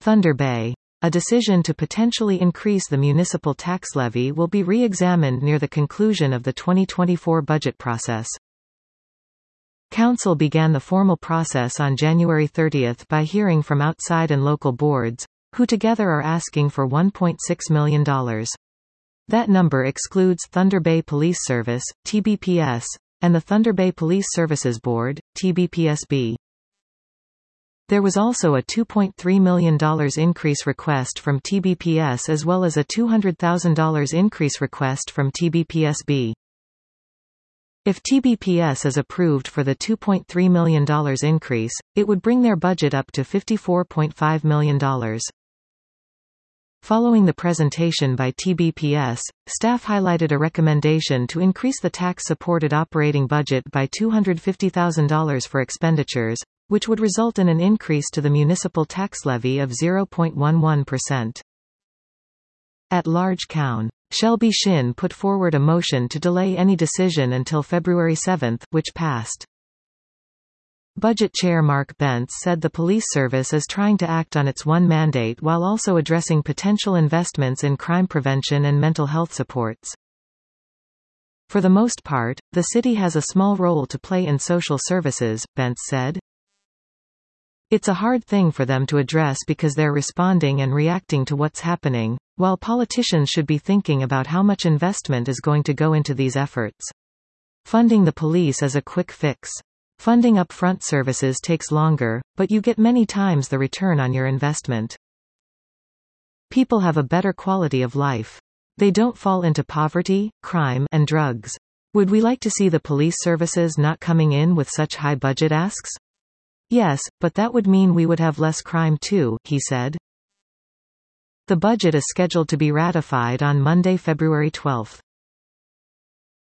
Thunder Bay. A decision to potentially increase the municipal tax levy will be re-examined near the conclusion of the 2024 budget process. Council began the formal process on January 30 by hearing from outside and local boards, who together are asking for $1.6 million. That number excludes Thunder Bay Police Service, TBPS, and the Thunder Bay Police Services Board, TBPSB. There was also a $2.3 million increase request from TBPS as well as a $200,000 increase request from TBPSB. If TBPS is approved for the $2.3 million increase, it would bring their budget up to $54.5 million. Following the presentation by TBPS, staff highlighted a recommendation to increase the tax-supported operating budget by $250,000 for expenditures, which would result in an increase to the municipal tax levy of 0.11%. At large Coun. Shelby Shin put forward a motion to delay any decision until February 7, which passed. Budget Chair Mark Bentz said the police service is trying to act on its one mandate while also addressing potential investments in crime prevention and mental health supports. For the most part, the city has a small role to play in social services, Bentz said. It's a hard thing for them to address because they're responding and reacting to what's happening, while politicians should be thinking about how much investment is going to go into these efforts. Funding the police is a quick fix. Funding upfront services takes longer, but you get many times the return on your investment. People have a better quality of life. They don't fall into poverty, crime, and drugs. Would we like to see the police services not coming in with such high budget asks? Yes, but that would mean we would have less crime too, he said. The budget is scheduled to be ratified on Monday, February 12.